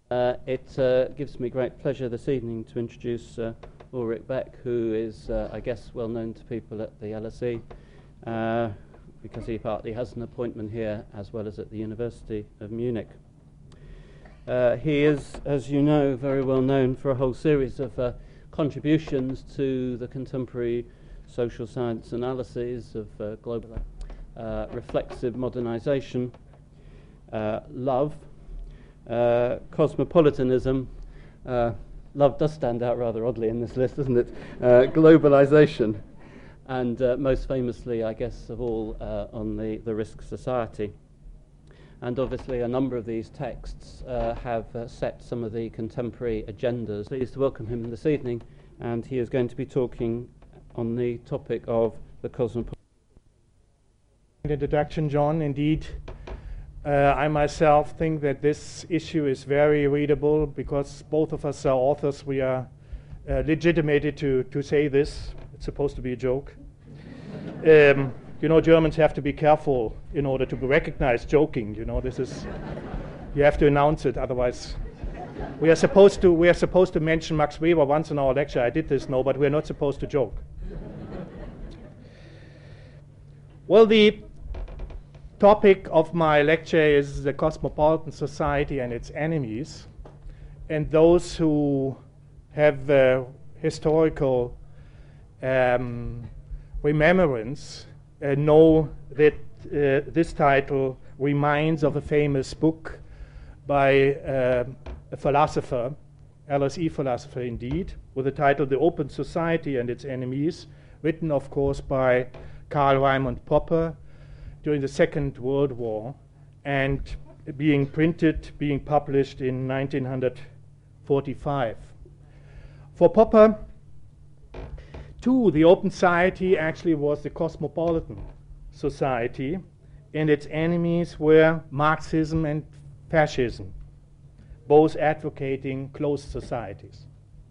It gives me great pleasure this evening to introduce Ulrich Beck, who is, I guess, well known to people at the LSE, because he partly has an appointment here as well as at the University of Munich. He is, as you know, very well known for a whole series of contributions to the contemporary social science analyses of global reflexive modernization, love, cosmopolitanism. Love does stand out rather oddly in this list, doesn't it? Globalization, and most famously, I guess, of all, on the Risk Society. And obviously a number of these texts have set some of the contemporary agendas. Pleased to welcome him this evening, and he is going to be talking on the topic of the cosmopolitan. Introduction, John. Indeed, I myself think that this issue is very readable because both of us are authors. We are legitimated to say this. It's supposed to be a joke. You know, Germans have to be careful in order to recognize joking. You know, this is, you have to announce it, otherwise. We are supposed to mention Max Weber once in our lecture. I did this, no, but we're not supposed to joke. Well, the topic of my lecture is the cosmopolitan society and its enemies. And those who have historical remembrance know that this title reminds of a famous book by a philosopher, LSE philosopher indeed, with the title The Open Society and Its Enemies, written of course by Karl Raimund Popper during the Second World War, and being published in 1945. For Popper, too, the Open Society actually was the cosmopolitan society, and its enemies were Marxism and fascism, both advocating closed societies.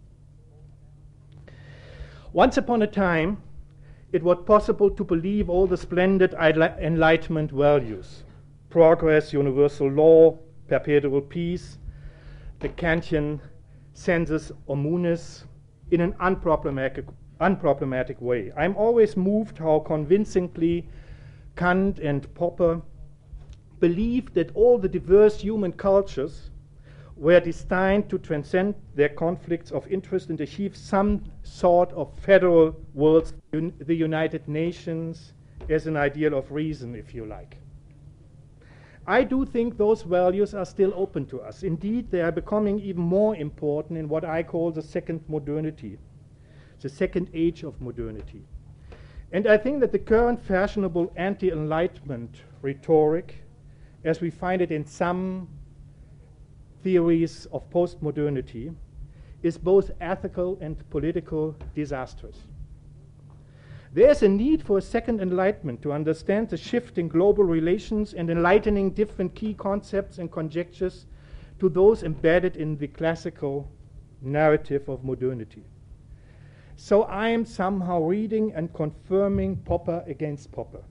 Once upon a time, it was possible to believe all the splendid Enlightenment values: progress, universal law, perpetual peace, the Kantian sensus communis, in an unproblematic way. I'm always moved how convincingly Kant and Popper believed that all the diverse human cultures were destined to transcend their conflicts of interest and achieve some sort of federal world, the United Nations, as an ideal of reason, if you like. I do think those values are still open to us. Indeed, they are becoming even more important in what I call the second modernity, the second age of modernity. And I think that the current fashionable anti-Enlightenment rhetoric, as we find it in some theories of postmodernity, is both ethical and political disastrous. There is a need for a second enlightenment to understand the shift in global relations and enlightening different key concepts and conjectures to those embedded in the classical narrative of modernity. So I am somehow reading and confirming Popper against Popper.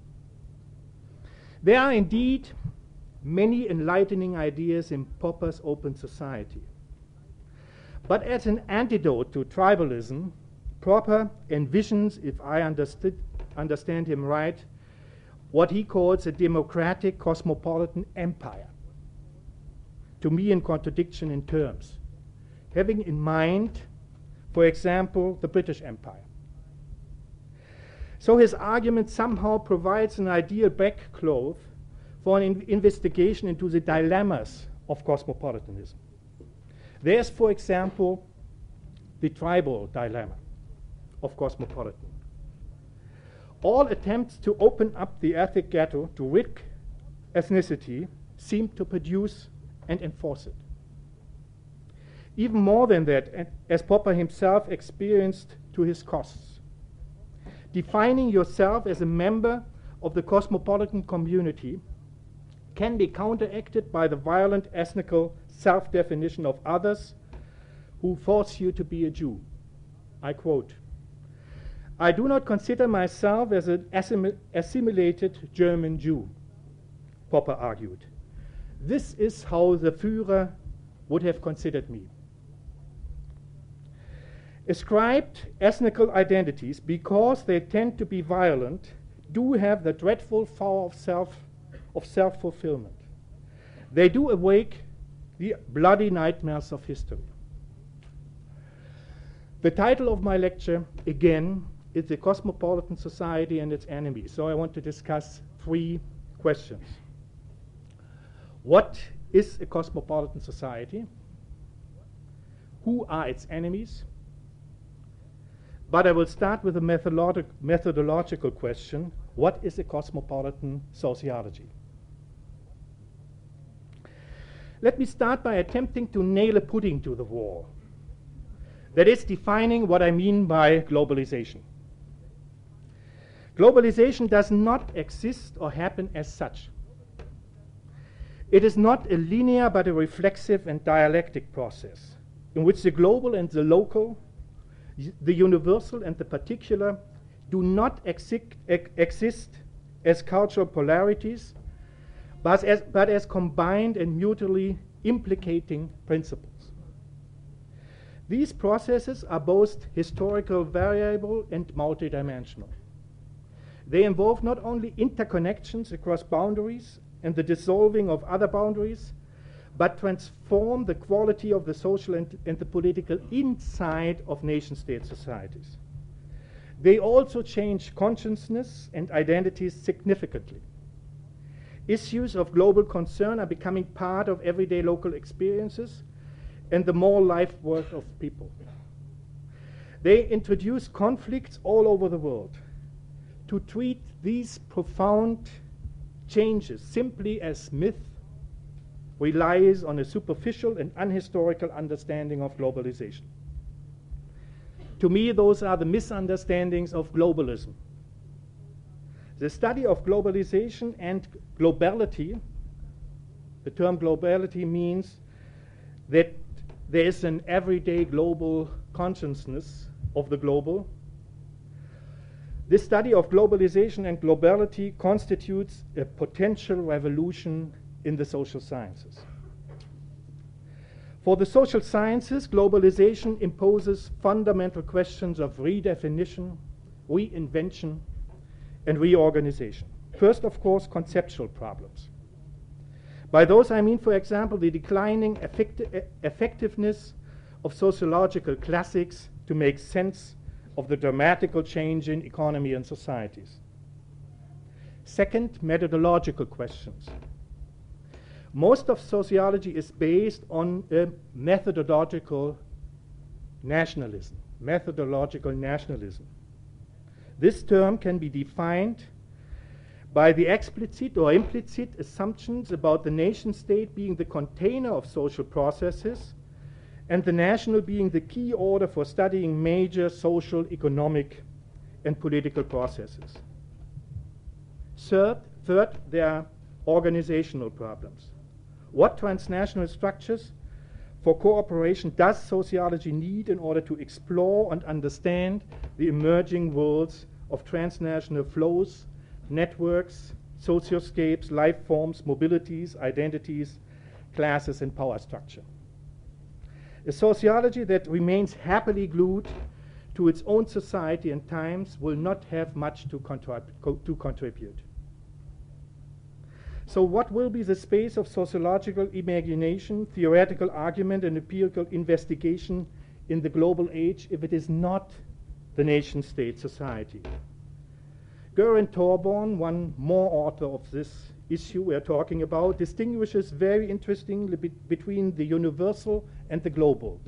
There are indeed many enlightening ideas in Popper's Open Society. But as an antidote to tribalism, Popper envisions, if I understand him right, what he calls a democratic cosmopolitan empire. To me, in contradiction in terms, having in mind, for example, the British Empire. So his argument somehow provides an ideal backcloth for an investigation into the dilemmas of cosmopolitanism. There's, for example, the tribal dilemma of cosmopolitan. All attempts to open up the ethnic ghetto to rid ethnicity seem to produce and enforce it. Even more than that, as Popper himself experienced to his costs. Defining yourself as a member of the cosmopolitan community can be counteracted by the violent ethnical self-definition of others who force you to be a Jew. I quote, "I do not consider myself as an assimilated German Jew," Popper argued. "This is how the Führer would have considered me. Ascribed ethnical identities, because they tend to be violent, do have the dreadful power of self-fulfillment. They do awake the bloody nightmares of history. The title of my lecture, again, is The Cosmopolitan Society and Its Enemies. So I want to discuss 3 questions. What is a cosmopolitan society? Who are its enemies? But I will start with a methodological question. What is a cosmopolitan sociology? Let me start by attempting to nail a pudding to the wall. That is defining what I mean by globalization. Globalization does not exist or happen as such. It is not a linear but a reflexive and dialectic process in which the global and the local, the universal and the particular do not exist as cultural polarities, but as combined and mutually implicating principles. These processes are both historical variable and multidimensional. They involve not only interconnections across boundaries and the dissolving of other boundaries, but transform the quality of the social and the political inside of nation-state societies. They also change consciousness and identities significantly. Issues of global concern are becoming part of everyday local experiences and the more life work of people. They introduce conflicts all over the world. To treat these profound changes simply as myth relies on a superficial and unhistorical understanding of globalization. To me, those are the misunderstandings of globalism. The study of globalization and globality, the term globality means that there is an everyday global consciousness of the global. This study of globalization and globality constitutes a potential revolution in the social sciences. For the social sciences, globalization imposes fundamental questions of redefinition, reinvention, and reorganization. First, of course, conceptual problems. By those I mean, for example, the declining effectiveness of sociological classics to make sense of the dramatical change in economy and societies. Second, methodological questions. Most of sociology is based on a methodological nationalism. This term can be defined by the explicit or implicit assumptions about the nation state being the container of social processes and the national being the key order for studying major social, economic, and political processes. Third, there are organizational problems. What transnational structures for cooperation does sociology need in order to explore and understand the emerging worlds of transnational flows, networks, socioscapes, life forms, mobilities, identities, classes, and power structure? A sociology that remains happily glued to its own society and times will not have much to contribute. So what will be the space of sociological imagination, theoretical argument, and empirical investigation in the global age if it is not the nation-state society? Göran Thorborn, one more author of this issue we are talking about, distinguishes very interestingly between the universal and the global.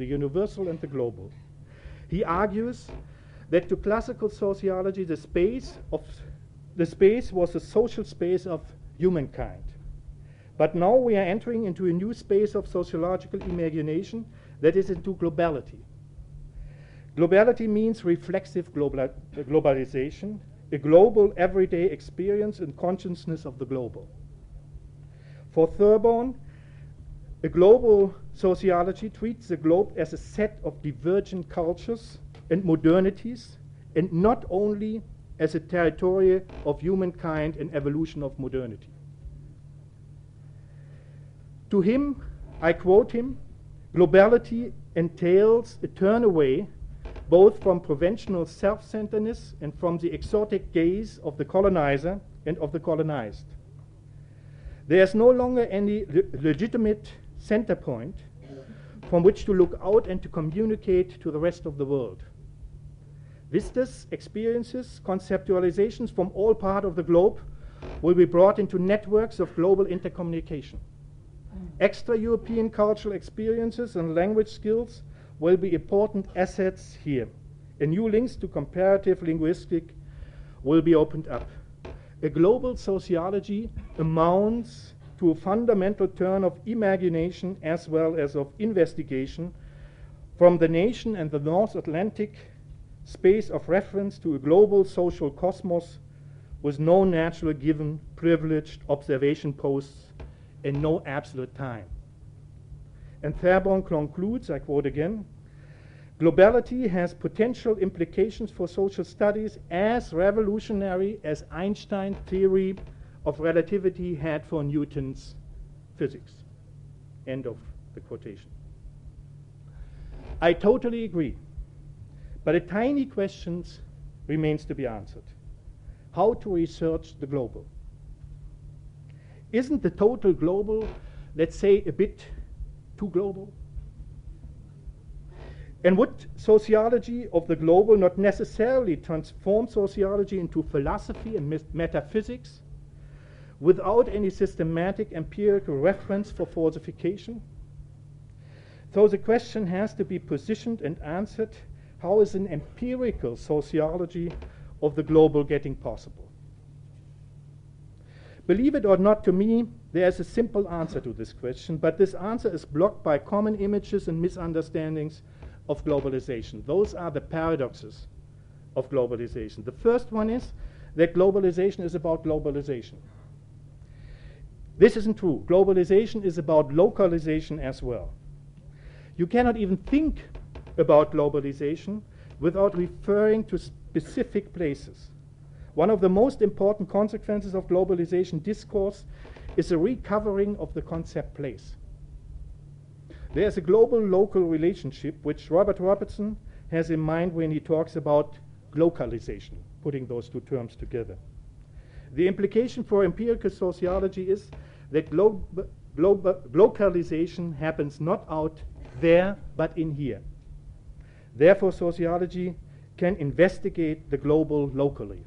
He argues that to classical sociology, the space was the social space of humankind. But now we are entering into a new space of sociological imagination that is into globality. Globality means reflexive globalization, a global everyday experience and consciousness of the global. For Thorborn, a global sociology treats the globe as a set of divergent cultures and modernities, and not only as a territory of humankind and evolution of modernity. To him, I quote him, Globality entails a turn away both from provincial self-centeredness and from the exotic gaze of the colonizer and of the colonized. There is no longer any legitimate center point from which to look out and to communicate to the rest of the world. Vistas, experiences, conceptualizations from all parts of the globe will be brought into networks of global intercommunication. Extra-European cultural experiences and language skills will be important assets here. And new links to comparative linguistics will be opened up. A global sociology amounts to a fundamental turn of imagination as well as of investigation from the nation and the North Atlantic space of reference to a global social cosmos with no natural given privileged observation posts and no absolute time. And Fairbairn concludes, I quote again, globality has potential implications for social studies as revolutionary as Einstein's theory of relativity had for Newton's physics. End of the quotation. I totally agree, but a tiny question remains to be answered. How to research the global? Isn't the total global, let's say, a bit too global? And would sociology of the global not necessarily transform sociology into philosophy and metaphysics without any systematic empirical reference for falsification? So the question has to be positioned and answered, how is an empirical sociology of the global getting possible? Believe it or not, to me, there is a simple answer to this question, but this answer is blocked by common images and misunderstandings of globalization. Those are the paradoxes of globalization. The first one is that globalization is about globalization. This isn't true. Globalization is about localization as well. You cannot even think about globalization without referring to specific places. One of the most important consequences of globalization discourse is a recovering of the concept place. There is a global-local relationship which Robert Robertson has in mind when he talks about glocalization, putting those two terms together. The implication for empirical sociology is that glocalization happens not out there, but in here. Therefore, sociology can investigate the global locally.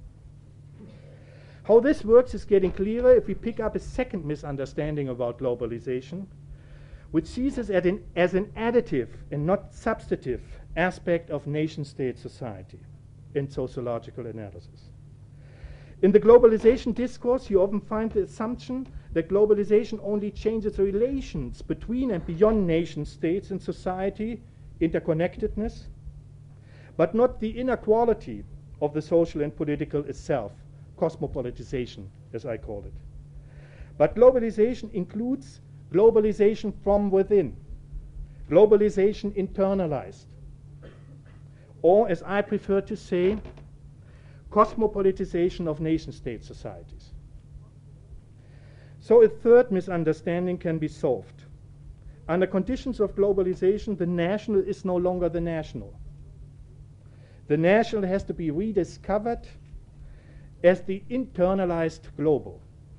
How this works is getting clearer if we pick up a second misunderstanding about globalization, which sees it as an additive and not substantive aspect of nation-state society in sociological analysis. In the globalization discourse, you often find the assumption that globalization only changes relations between and beyond nation-states and society, interconnectedness, but not the inequality of the social and political itself, cosmopolitization, as I call it. But globalization includes globalization from within, globalization internalized, or as I prefer to say, cosmopolitization of nation-state societies. So a third misunderstanding can be solved. Under conditions of globalization, the national is no longer the national. The national has to be rediscovered as the internalized global.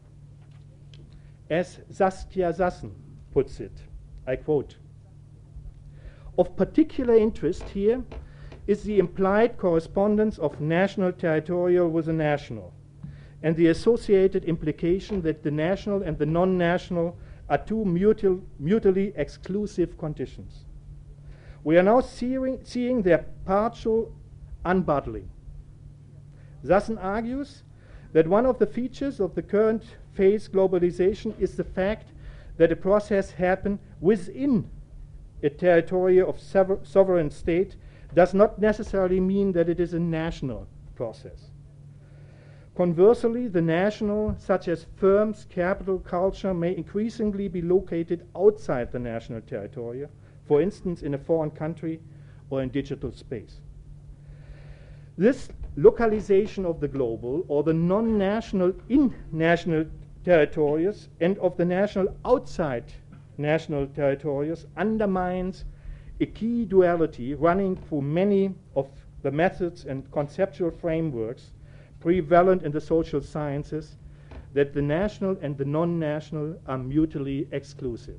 As Saskia Sassen puts it, I quote, "Of particular interest here is the implied correspondence of national territorial with the national, and the associated implication that the national and the non-national are two mutually exclusive conditions. We are now seeing their partial unbundling. Sassen argues that one of the features of the current phase globalization is the fact that a process happened within a territory of sovereign state does not necessarily mean that it is a national process. Conversely, the national, such as firms, capital, culture, may increasingly be located outside the national territory, for instance, in a foreign country or in digital space. This localization of the global, or the non-national in national territories, and of the national outside national territories undermines a key duality running through many of the methods and conceptual frameworks prevalent in the social sciences, that the national and the non-national are mutually exclusive.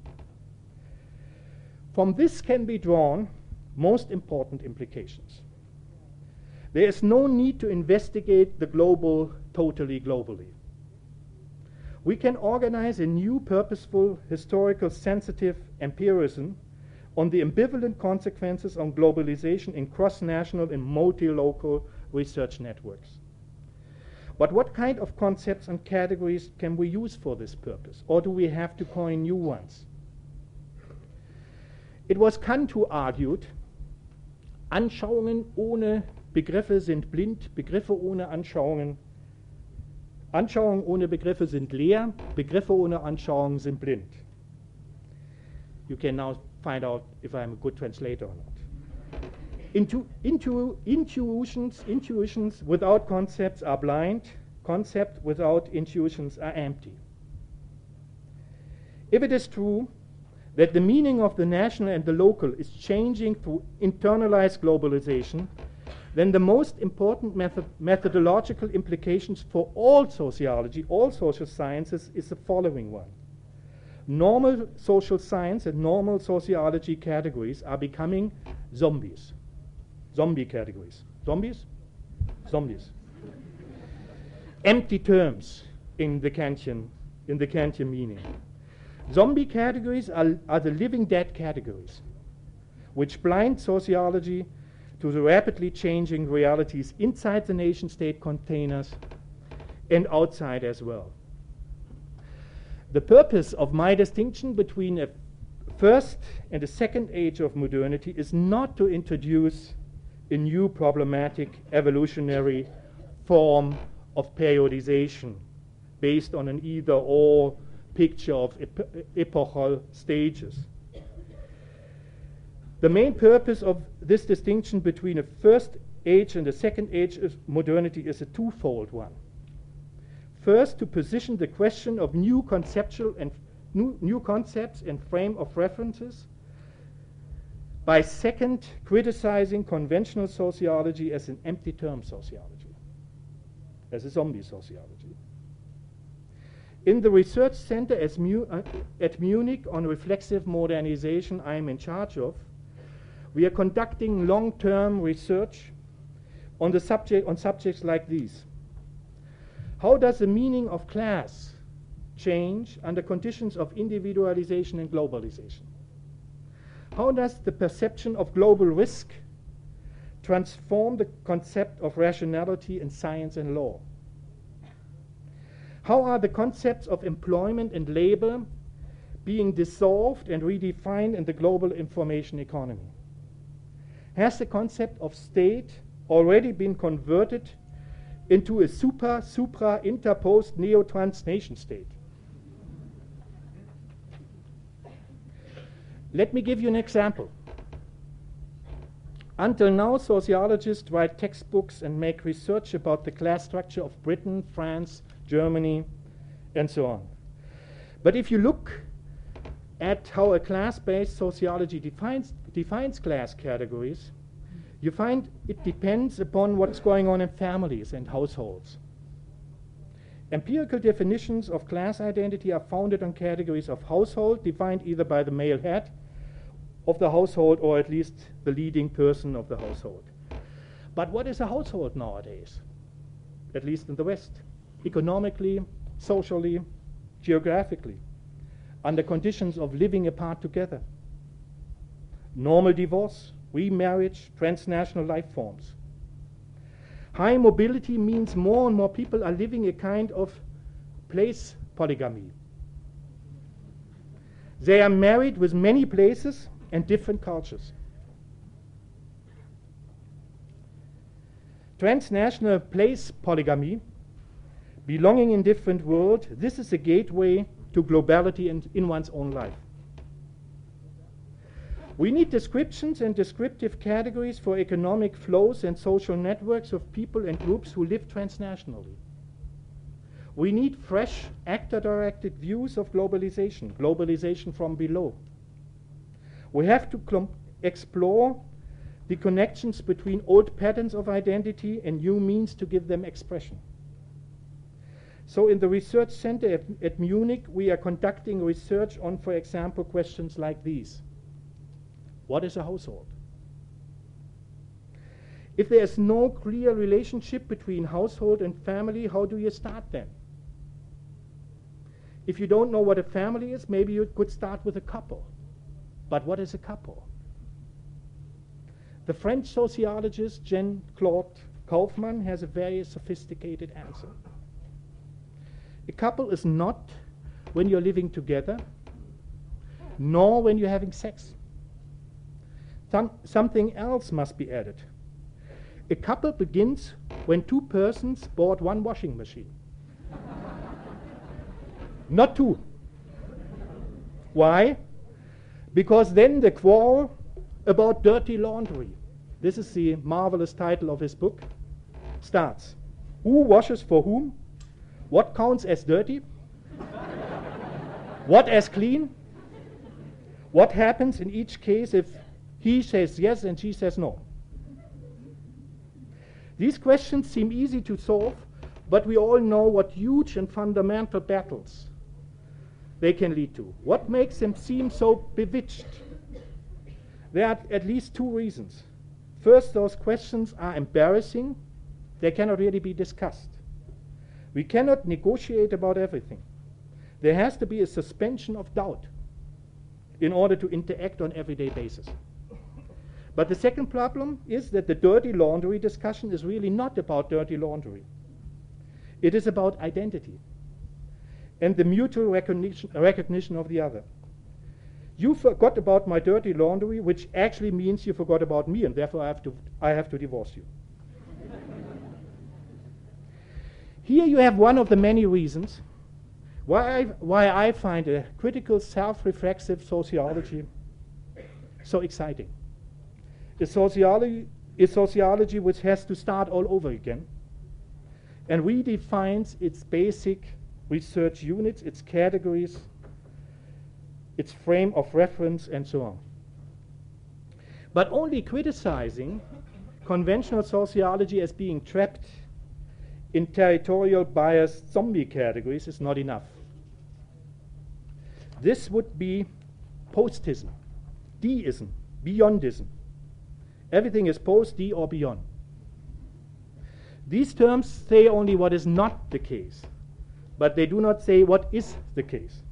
From this can be drawn most important implications. There is no need to investigate the global totally globally. We can organize a new purposeful, historical, sensitive empirism on the ambivalent consequences of globalization in cross-national and multi-local research networks. But what kind of concepts and categories can we use for this purpose? Or do we have to coin new ones? It was Kant who argued, Anschauungen ohne Begriffe sind blind, Begriffe ohne Anschauungen. Anschauungen ohne Begriffe sind leer, Begriffe ohne Anschauungen sind blind. You can now find out if I'm a good translator or not. Intuitions without concepts are blind, concepts without intuitions are empty. If it is true that the meaning of the national and the local is changing through internalized globalization, then the most important methodological implications for all sociology, all social sciences, is the following one. Normal social science and normal sociology categories are becoming zombies. Zombie categories. Zombies? Zombies. Empty terms in the Kantian meaning. Zombie categories are the living dead categories, which blind sociology to the rapidly changing realities inside the nation-state containers and outside as well. The purpose of my distinction between a first and a second age of modernity is not to introduce a new problematic evolutionary form of periodization based on an either-or picture of epochal stages. The main purpose of this distinction between a first age and a second age of modernity is a twofold one. First, to position the question of new conceptual and new concepts and frame of references. By second, criticizing conventional sociology as an empty term sociology, as a zombie sociology. In the research center at Munich on reflexive modernization I am in charge of, we are conducting long-term research on subjects like these. How does the meaning of class change under conditions of individualization and globalization? How does the perception of global risk transform the concept of rationality in science and law? How are the concepts of employment and labor being dissolved and redefined in the global information economy? Has the concept of state already been converted into a supra-interposed neo-trans nation state? Let me give you an example. Until now, sociologists write textbooks and make research about the class structure of Britain, France, Germany, and so on. But if you look at how a class-based sociology defines class categories, you find it depends upon what's going on in families and households. Empirical definitions of class identity are founded on categories of household, defined either by the male head of the household or at least the leading person of the household. But what is a household nowadays? At least in the West. Economically, socially, geographically, under conditions of living apart together. Normal divorce, remarriage, transnational life forms. High mobility means more and more people are living a kind of place polygamy. They are married with many places and different cultures. Transnational place polygamy, belonging in different worlds, this is a gateway to globality in one's own life. We need descriptions and descriptive categories for economic flows and social networks of people and groups who live transnationally. We need fresh actor-directed views of globalization, globalization from below. We have to explore the connections between old patterns of identity and new means to give them expression. So in the research center at Munich, we are conducting research on, for example, questions like these. What is a household? If there is no clear relationship between household and family, how do you start then? If you don't know what a family is, maybe you could start with a couple. But what is a couple? The French sociologist Jean-Claude Kaufmann has a very sophisticated answer. A couple is not when you're living together, nor when you're having sex. Something else must be added. A couple begins when two persons bought one washing machine. Not two. Why? Because then the quarrel about dirty laundry, this is the marvelous title of his book, starts. Who washes for whom? What counts as dirty? What as clean? What happens in each case if he says yes and she says no? These questions seem easy to solve, but we all know what huge and fundamental battles they can lead to. What makes them seem so bewitched? There are at least two reasons. First, those questions are embarrassing. They cannot really be discussed. We cannot negotiate about everything. There has to be a suspension of doubt in order to interact on an everyday basis. But the second problem is that the dirty laundry discussion is really not about dirty laundry. It is about identity and the mutual recognition of the other. You forgot about my dirty laundry, which actually means you forgot about me, and therefore I have to divorce you. Here you have one of the many reasons why I find a critical self-reflexive sociology so exciting. A sociology which has to start all over again and redefines its basic research units, its categories, its frame of reference, and so on. But only criticizing conventional sociology as being trapped in territorial biased zombie categories is not enough. This would be postism, deism, beyondism. Everything is post, de, or beyond. These terms say only what is not the case, but they do not say what is the case.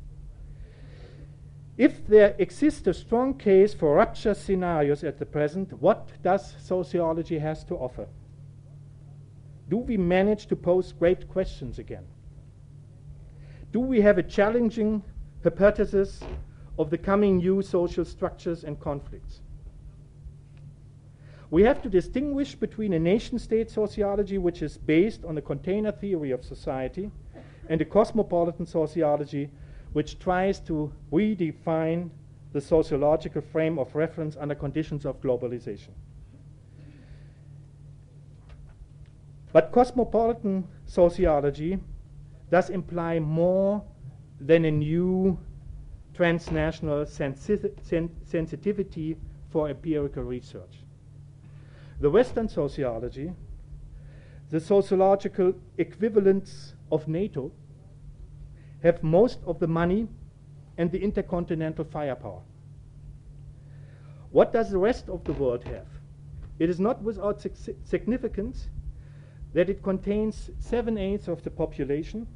If there exists a strong case for rupture scenarios at the present, what does sociology has to offer? Do we manage to pose great questions again? Do we have a challenging hypothesis of the coming new social structures and conflicts? We have to distinguish between a nation-state sociology which is based on the container theory of society and a cosmopolitan sociology which tries to redefine the sociological frame of reference under conditions of globalization. But cosmopolitan sociology does imply more than a new transnational sensitivity for empirical research. The Western sociology, the sociological equivalents of NATO, have most of the money and the intercontinental firepower. What does the rest of the world have? It is not without significance that it contains 7/8 of the population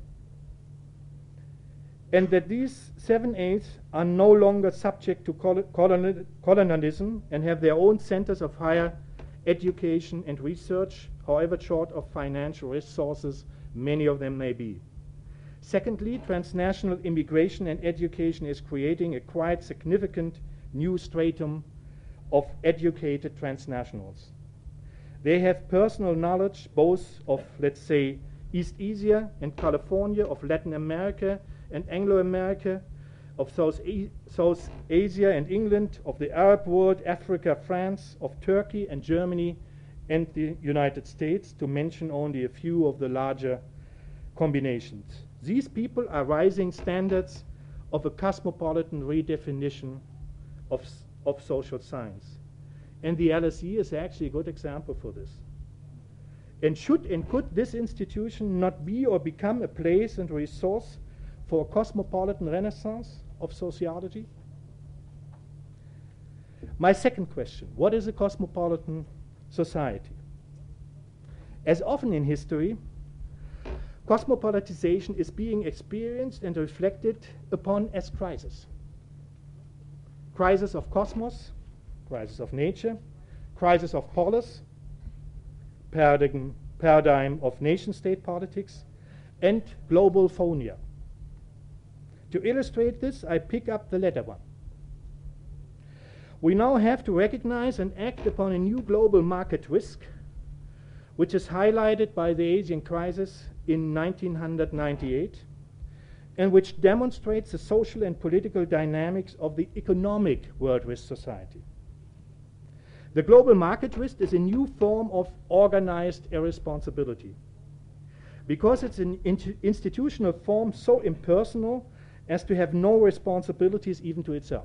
and that these 7/8 are no longer subject to colonialism and have their own centers of higher education and research, however short of financial resources many of them may be. Secondly, transnational immigration and education is creating a quite significant new stratum of educated transnationals. They have personal knowledge both of, let's say, East Asia and California, of Latin America and Anglo-America, of South Asia and England, of the Arab world, Africa, France, of Turkey and Germany and the United States, to mention only a few of the larger combinations. These people are rising standards of a cosmopolitan redefinition of social science. And the LSE is actually a good example for this. And should and could this institution not be or become a place and resource for a cosmopolitan renaissance of sociology? My second question, what is a cosmopolitan society? As often in history, cosmopolitization is being experienced and reflected upon as crisis. Crisis of cosmos, crisis of nature, crisis of polis, paradigm of nation-state politics, and global phonia. To illustrate this, I pick up the latter one. We now have to recognize and act upon a new global market risk, which is highlighted by the Asian crisis in 1998, and which demonstrates the social and political dynamics of the economic world risk society. The global market risk is a new form of organized irresponsibility, because it's an institutional form so impersonal as to have no responsibilities even to itself.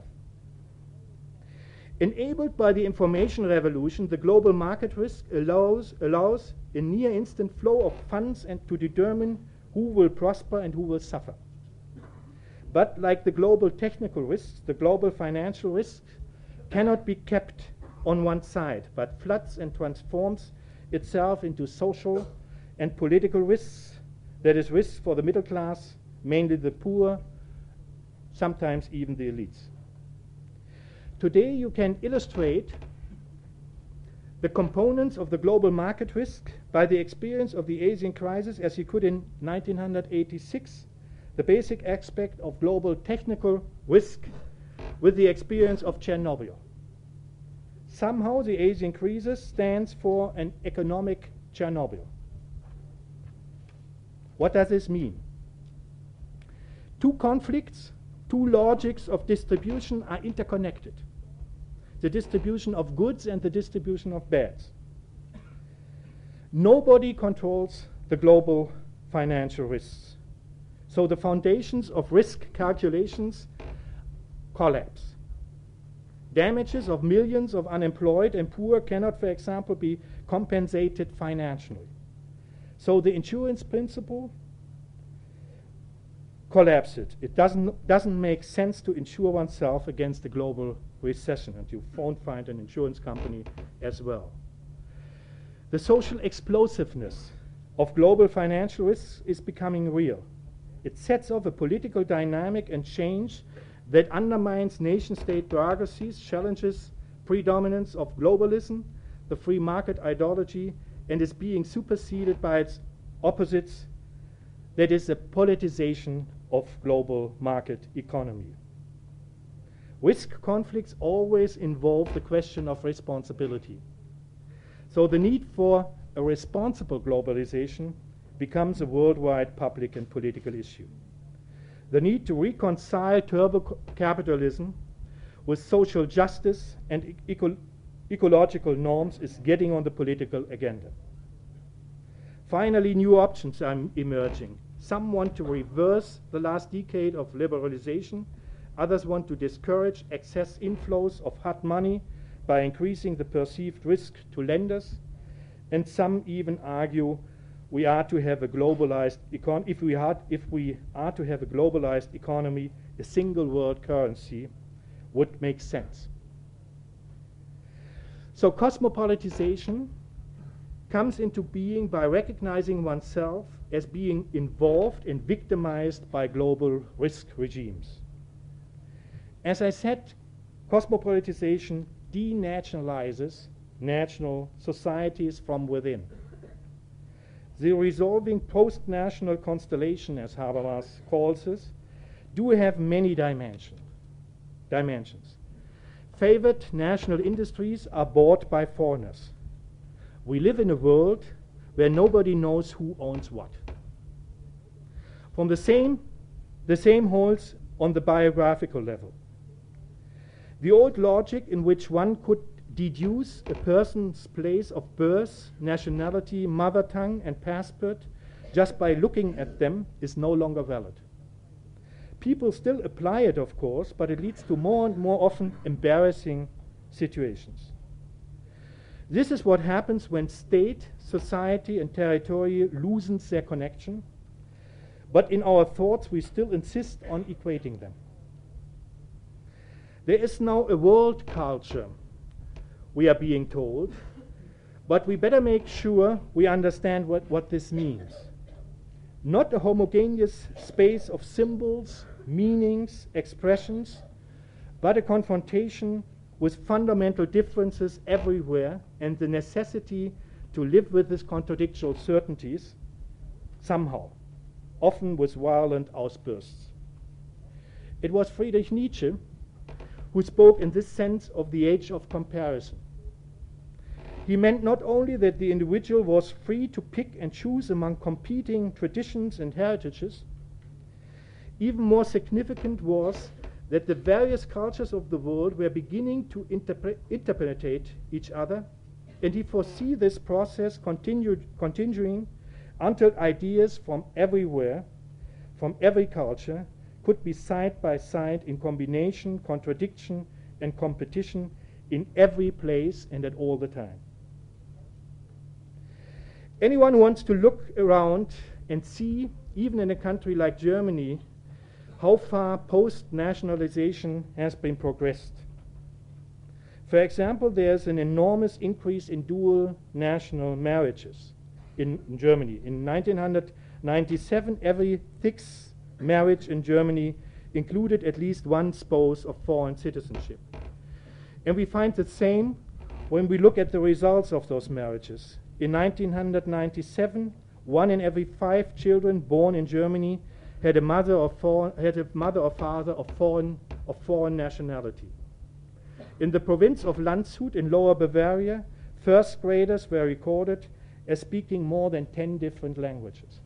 Enabled by the information revolution, the global market risk allows a near instant flow of funds and to determine who will prosper and who will suffer. But like the global technical risks, the global financial risk cannot be kept on one side, but floods and transforms itself into social and political risks, that is, risks for the middle class, mainly the poor, sometimes even the elites. Today you can illustrate the components of the global market risk by the experience of the Asian crisis as you could in 1986, the basic aspect of global technical risk with the experience of Chernobyl. Somehow the Asian crisis stands for an economic Chernobyl. What does this mean? Two conflicts, two logics of distribution are interconnected. The distribution of goods and the distribution of bads. Nobody controls the global financial risks. So the foundations of risk calculations collapse. Damages of millions of unemployed and poor cannot, for example, be compensated financially. So the insurance principle collapses. It doesn't make sense to insure oneself against a global recession, and you won't find an insurance company as well. The social explosiveness of global financial risks is becoming real. It sets off a political dynamic and change that undermines nation-state bureaucracies, challenges predominance of globalism, the free market ideology, and is being superseded by its opposites, that is the politicization of global market economy. Risk conflicts always involve the question of responsibility. So the need for a responsible globalization becomes a worldwide public and political issue. The need to reconcile turbo capitalism with social justice and ecological norms is getting on the political agenda. Finally, new options are emerging. Some want to reverse the last decade of liberalization. Others want to discourage excess inflows of hard money by increasing the perceived risk to lenders. And some even argue we are to have a globalized economy. If we are to have a globalized economy, a single world currency would make sense. So cosmopolitization comes into being by recognizing oneself as being involved and victimized by global risk regimes. As I said, cosmopolitization denationalizes national societies from within. The resolving post-national constellation, as Habermas calls it, do have many dimensions. Favored national industries are bought by foreigners. We live in a world where nobody knows who owns what. From the same holds on the biographical level. The old logic in which one could deduce a person's place of birth, nationality, mother tongue, and passport just by looking at them is no longer valid. People still apply it, of course, but it leads to more and more often embarrassing situations. This is what happens when state, society, and territory loosens their connection, but in our thoughts we still insist on equating them. There is now a world culture, we are being told, but we better make sure we understand what this means. Not a homogeneous space of symbols, meanings, expressions, but a confrontation with fundamental differences everywhere and the necessity to live with these contradictory certainties somehow, often with violent outbursts. It was Friedrich Nietzsche who spoke in this sense of the age of comparison. He meant not only that the individual was free to pick and choose among competing traditions and heritages, even more significant was that the various cultures of the world were beginning to interpret each other, and he foresaw this process continuing until ideas from everywhere, from every culture, could be side by side in combination, contradiction, and competition in every place and at all the time. Anyone who wants to look around and see, even in a country like Germany, how far post-nationalization has been progressed. For example, there's an enormous increase in dual national marriages in Germany. In 1997, every sixth marriage in Germany included at least one spouse of foreign citizenship. And we find the same when we look at the results of those marriages. In 1997, 1 in every 5 children born in Germany had a mother or father of foreign nationality. In the province of Landshut in Lower Bavaria, first graders were recorded as speaking more than 10 different languages.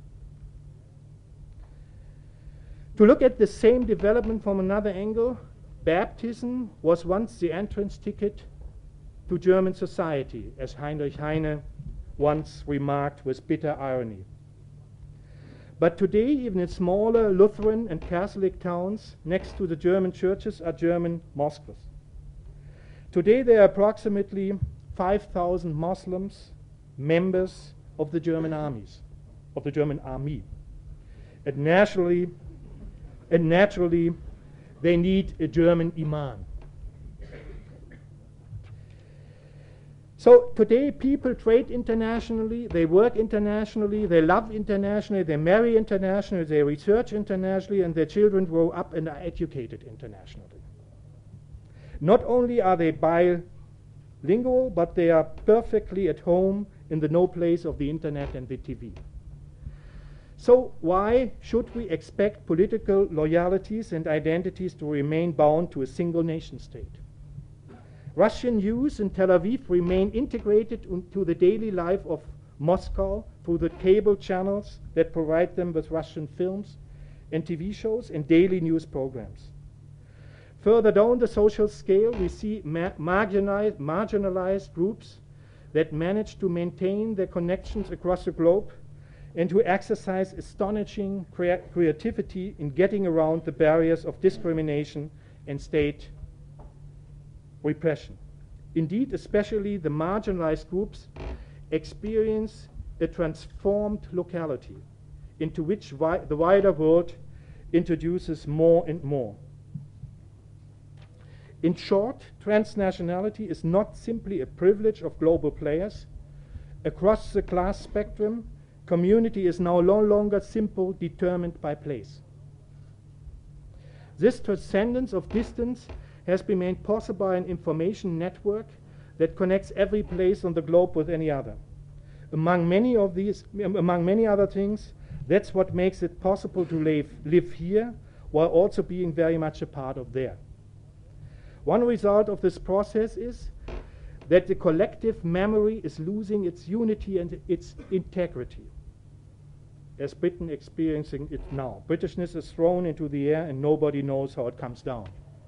To look at the same development from another angle, baptism was once the entrance ticket to German society, as Heinrich Heine once remarked with bitter irony. But today, even in smaller Lutheran and Catholic towns, next to the German churches are German mosques. Today there are approximately 5,000 Muslims, members of the German armies, of the German army. And naturally, they need a German imam. So today people trade internationally, they work internationally, they love internationally, they marry internationally, they research internationally, and their children grow up and are educated internationally. Not only are they bilingual, but they are perfectly at home in the no place of the internet and the TV. So why should we expect political loyalties and identities to remain bound to a single nation state? Russian Jews in Tel Aviv remain integrated into the daily life of Moscow through the cable channels that provide them with Russian films and TV shows and daily news programs. Further down the social scale, we see marginalized groups that manage to maintain their connections across the globe and who exercise astonishing creativity in getting around the barriers of discrimination and state repression. Indeed, especially the marginalized groups experience a transformed locality into which the wider world introduces more and more. In short, transnationality is not simply a privilege of global players. Across the class spectrum, community is now no longer simply determined by place. This transcendence of distance has been made possible by an information network that connects every place on the globe with any other. Among many other things, that's what makes it possible to live here while also being very much a part of there. One result of this process is that the collective memory is losing its unity and its integrity, as Britain experiencing it now. Britishness is thrown into the air and nobody knows how it comes down.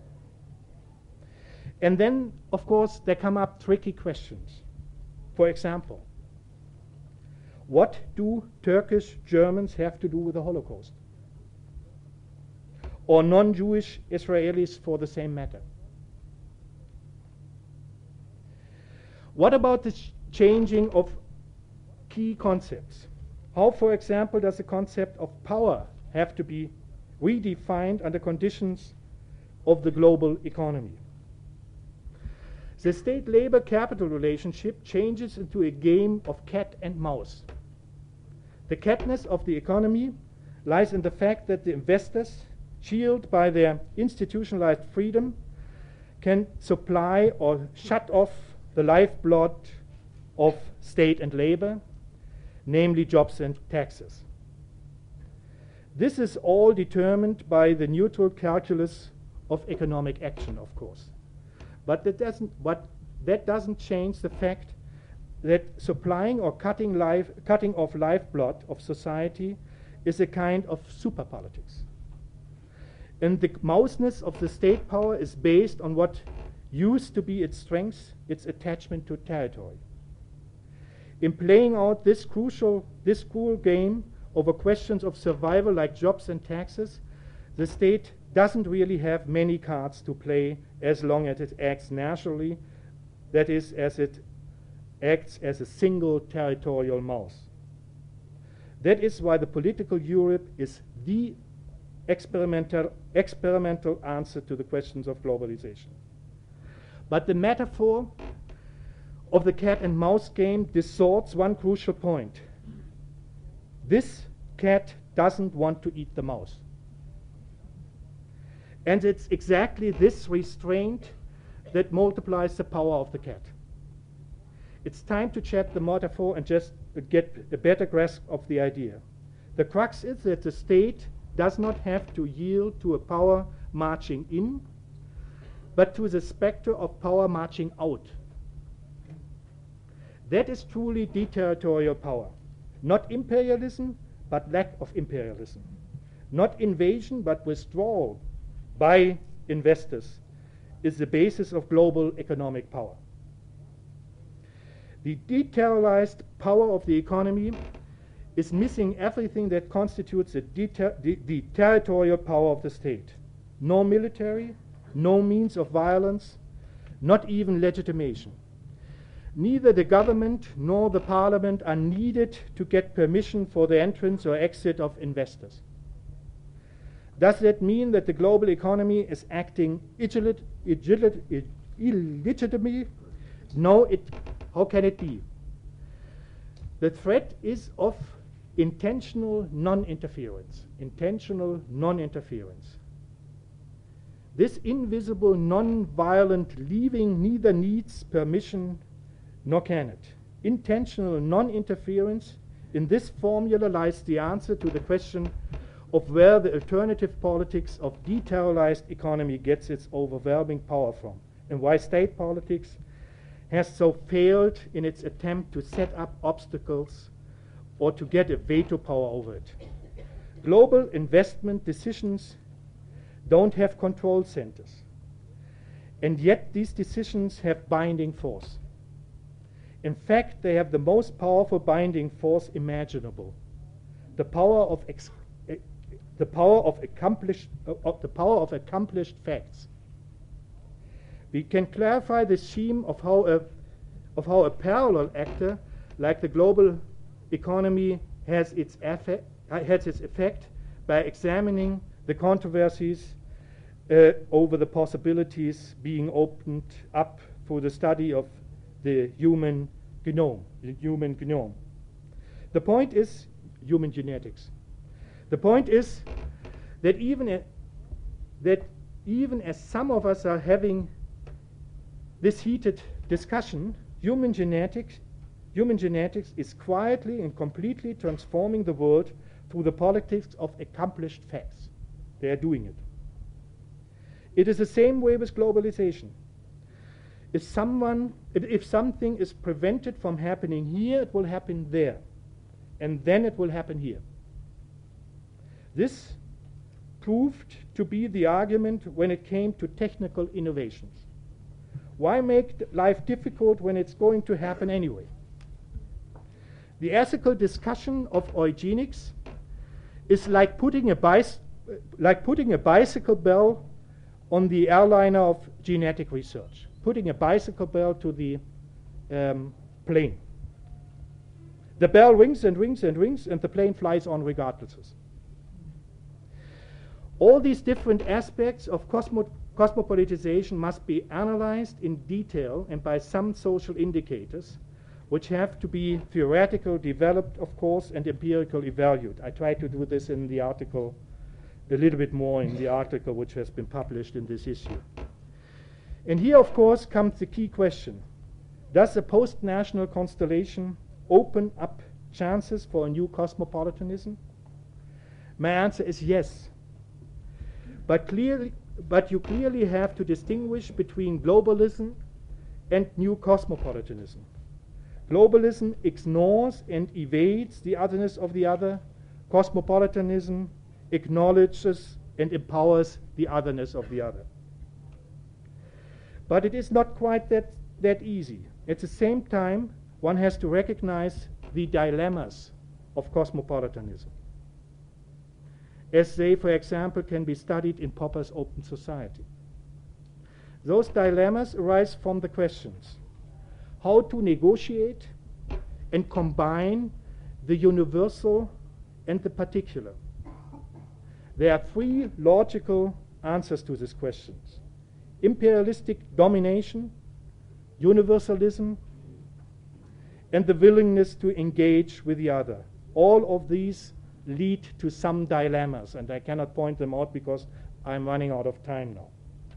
And then, of course, there come up tricky questions. For example, What do Turkish Germans have to do with the Holocaust? Or non-Jewish Israelis for the same matter? What about the changing of key concepts? How, for example, does the concept of power have to be redefined under conditions of the global economy? The state-labor capital relationship changes into a game of cat and mouse. The catness of the economy lies in the fact that the investors, shielded by their institutionalized freedom, can supply or shut off the lifeblood of state and labor, namely jobs and taxes. This is all determined by the neutral calculus of economic action, of course. But that doesn't change the fact that supplying or cutting off lifeblood of society is a kind of super politics. And the mouseness of the state power is based on what used to be its strength, its attachment to territory. In playing out this cruel game over questions of survival like jobs and taxes, the state doesn't really have many cards to play as long as it acts nationally, that is, as it acts as a single territorial mouse. That is why the political Europe is the experimental answer to the questions of globalization. But the metaphor of the cat and mouse game distorts one crucial point. This cat doesn't want to eat the mouse. And it's exactly this restraint that multiplies the power of the cat. It's time to chat the metaphor and just get a better grasp of the idea. The crux is that the state does not have to yield to a power marching in, but to the specter of power marching out. That is truly deterritorial power. Not imperialism, but lack of imperialism. Not invasion, but withdrawal by investors is the basis of global economic power. The deterritorialized power of the economy is missing everything that constitutes the territorial power of the state. No military, no means of violence, not even legitimation. Neither the government nor the parliament are needed to get permission for the entrance or exit of investors. Does that mean that the global economy is acting illegitimately? No, how can it be? The threat is of intentional non-interference. Intentional non-interference. This invisible non-violent leaving neither needs permission nor can it. Intentional non-interference, in this formula lies the answer to the question of where the alternative politics of deterritorialized economy gets its overwhelming power from, and why state politics has so failed in its attempt to set up obstacles or to get a veto power over it. Global investment decisions don't have control centers, and yet these decisions have binding force. In fact, they have the most powerful binding force imaginable, the power of accomplished facts. We can clarify the scheme of how a parallel actor like the global economy has its effect by examining the controversies over the possibilities being opened up for the study of the human genome. The point is human genetics. The point is that even as some of us are having this heated discussion, human genetics is quietly and completely transforming the world through the politics of accomplished facts. They are doing it. It is the same way with globalization. If something is prevented from happening here, it will happen there, and then it will happen here. This proved to be the argument when it came to technical innovations. Why make life difficult when it's going to happen anyway? The ethical discussion of eugenics is like putting a bicycle bell on the airliner of genetic research, putting a bicycle bell to the plane. The bell rings and rings and rings, and the plane flies on regardless. All these different aspects of cosmopolitization must be analyzed in detail and by some social indicators, which have to be theoretical, developed, of course, and empirical evaluated. I try to do this in the article, a little bit more in the article which has been published in this issue. And here, of course, comes the key question. Does the post-national constellation open up chances for a new cosmopolitanism? My answer is yes. But you clearly have to distinguish between globalism and new cosmopolitanism. Globalism ignores and evades the otherness of the other. Cosmopolitanism acknowledges and empowers the otherness of the other. But it is not quite that easy. At the same time, one has to recognize the dilemmas of cosmopolitanism, as they, for example, can be studied in Popper's Open Society. Those dilemmas arise from the questions: how to negotiate and combine the universal and the particular. There are three logical answers to these questions: imperialistic domination, universalism, and the willingness to engage with the other. All of these lead to some dilemmas, and I cannot point them out because I'm running out of time now.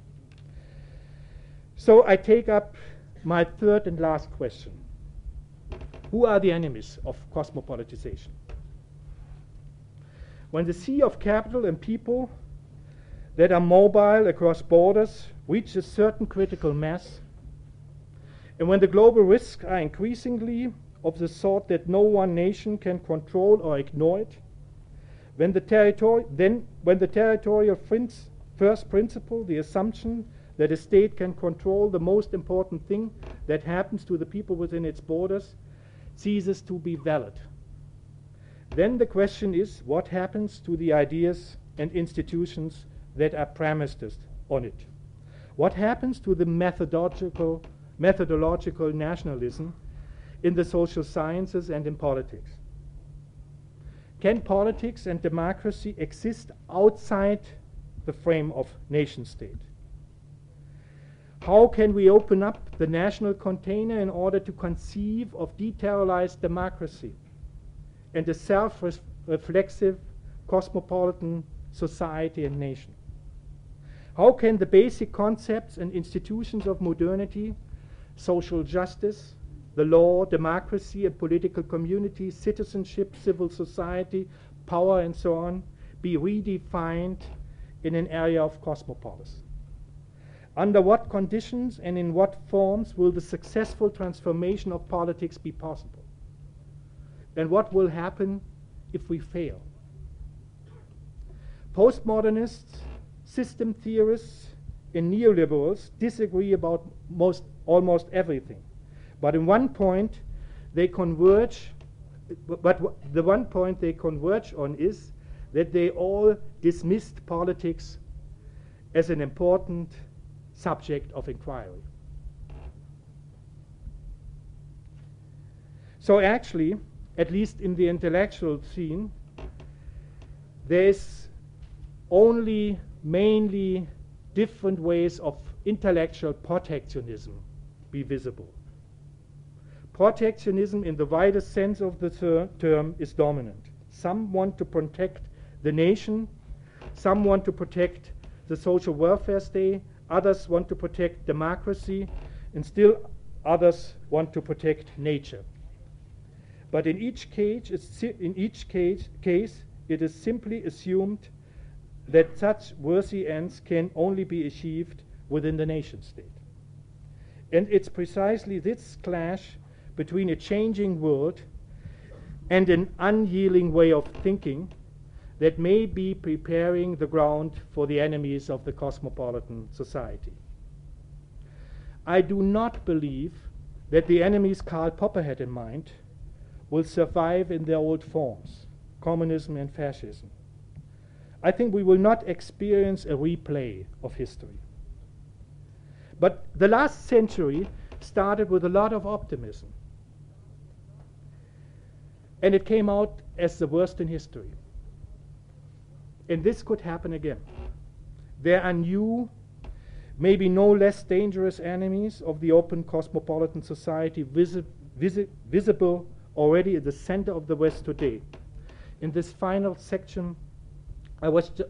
So I take up my third and last question. Who are the enemies of cosmopolitization? When the sea of capital and people that are mobile across borders reach a certain critical mass, and when the global risks are increasingly of the sort that no one nation can control or ignore it, when the territorial first principle, the assumption that a state can control the most important thing that happens to the people within its borders, ceases to be valid, then the question is, what happens to the ideas and institutions that are premised on it? What happens to the methodological nationalism in the social sciences and in politics? Can politics and democracy exist outside the frame of nation-state? How can we open up the national container in order to conceive of deterritorialized democracy and a self-reflexive cosmopolitan society and nation? How can the basic concepts and institutions of modernity, social justice, the law, democracy, and political community, citizenship, civil society, power, and so on, be redefined in an area of cosmopolis? Under what conditions and in what forms will the successful transformation of politics be possible? And what will happen if we fail? Postmodernists, system theorists, and neoliberals disagree about almost everything. But in one point they converge, the one point they converge on is that they all dismissed politics as an important subject of inquiry. So actually, at least in the intellectual scene, there's only mainly different ways of intellectual protectionism be visible. Protectionism in the widest sense of the term is dominant. Some want to protect the nation, some want to protect the social welfare state, others want to protect democracy, and still others want to protect nature. But in each case, it is simply assumed that such worthy ends can only be achieved within the nation state. And it's precisely this clash between a changing world and an unyielding way of thinking that may be preparing the ground for the enemies of the cosmopolitan society. I do not believe that the enemies Karl Popper had in mind will survive in their old forms, communism and fascism. I think we will not experience a replay of history. But the last century started with a lot of optimism. And it came out as the worst in history. And this could happen again. There are new, maybe no less dangerous enemies of the open cosmopolitan society visible already at the center of the West today. In this final section, I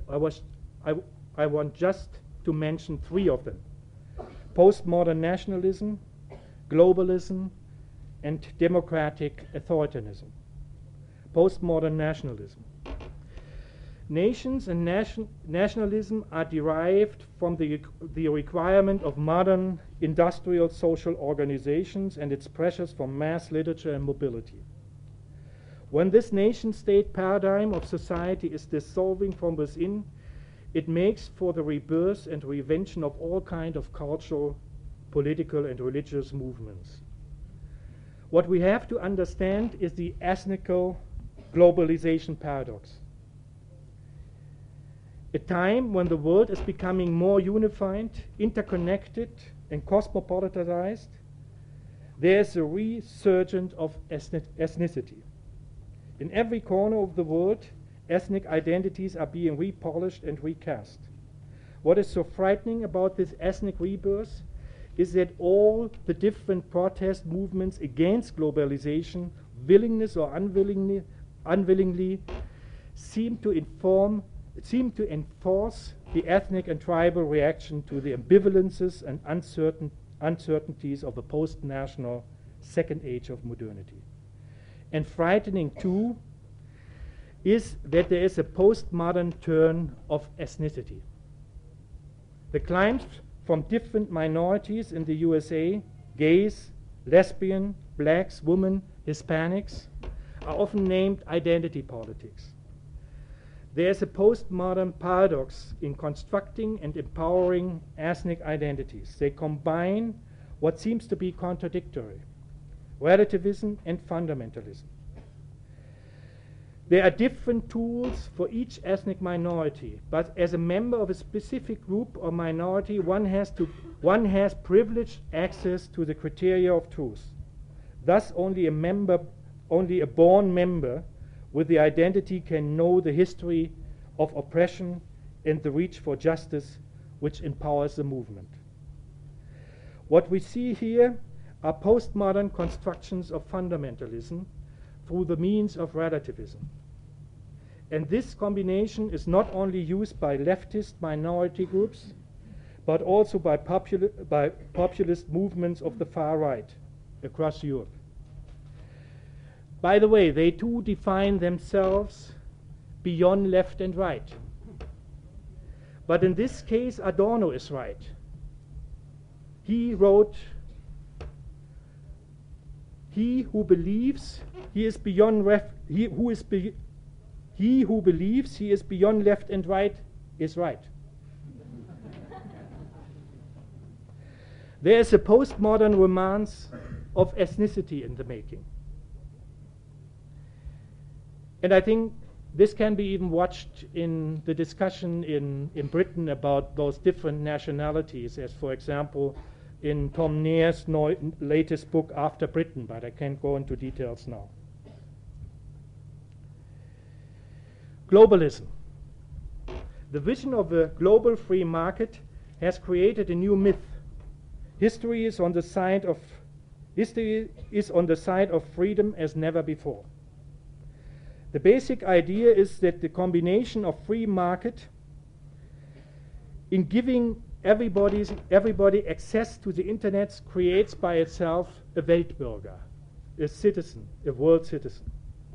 want just to mention three of them: postmodern nationalism, globalism, and democratic authoritarianism. Postmodern nationalism. Nations and nationalism are derived from the requirement of modern industrial social organizations and its pressures for mass literature and mobility. When this nation-state paradigm of society is dissolving from within, it makes for the rebirth and reinvention of all kinds of cultural, political, and religious movements. What we have to understand is the ethnical globalization paradox. A time when the world is becoming more unified, interconnected, and cosmopolitanized, there is a resurgence of ethnicity. In every corner of the world, ethnic identities are being repolished and recast. What is so frightening about this ethnic rebirth is that all the different protest movements against globalization, willingness or unwillingly, seem to enforce the ethnic and tribal reaction to the ambivalences and uncertainties of a post-national second age of modernity. And frightening too is that there is a postmodern turn of ethnicity. The claims from different minorities in the USA, gays, lesbian, blacks, women, Hispanics, are often named identity politics. There is a postmodern paradox in constructing and empowering ethnic identities. They combine what seems to be contradictory: relativism and fundamentalism. There are different tools for each ethnic minority, but as a member of a specific group or minority, one has privileged access to the criteria of truth. Thus, only a born member with the identity can know the history of oppression and the reach for justice which empowers the movement. What we see here are postmodern constructions of fundamentalism through the means of relativism. And this combination is not only used by leftist minority groups, but also by populist movements of the far right across Europe. By the way, they too define themselves beyond left and right. But in this case, Adorno is right. He wrote, "He who believes he is beyond he who believes he is beyond left and right is right." There is a postmodern romance of ethnicity in the making. And I think this can be even watched in the discussion in Britain about those different nationalities, as for example in Tom Nair's latest book, After Britain, but I can't go into details now. Globalism. The vision of a global free market has created a new myth. History is on the side of freedom as never before. The basic idea is that the combination of free market in giving everybody access to the internet creates by itself a Weltbürger, a citizen, a world citizen.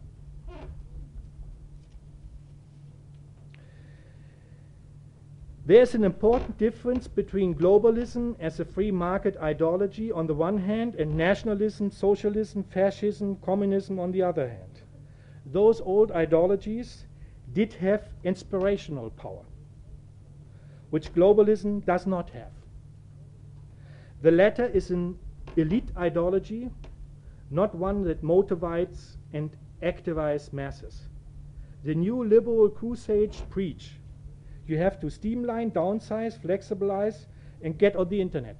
There's an important difference between globalism as a free market ideology on the one hand and nationalism, socialism, fascism, communism on the other hand. Those old ideologies did have inspirational power, which globalism does not have. The latter is an elite ideology. not one that motivates and activize masses. The new liberal crusades preach you have to streamline, downsize, flexibilize, and get on the internet.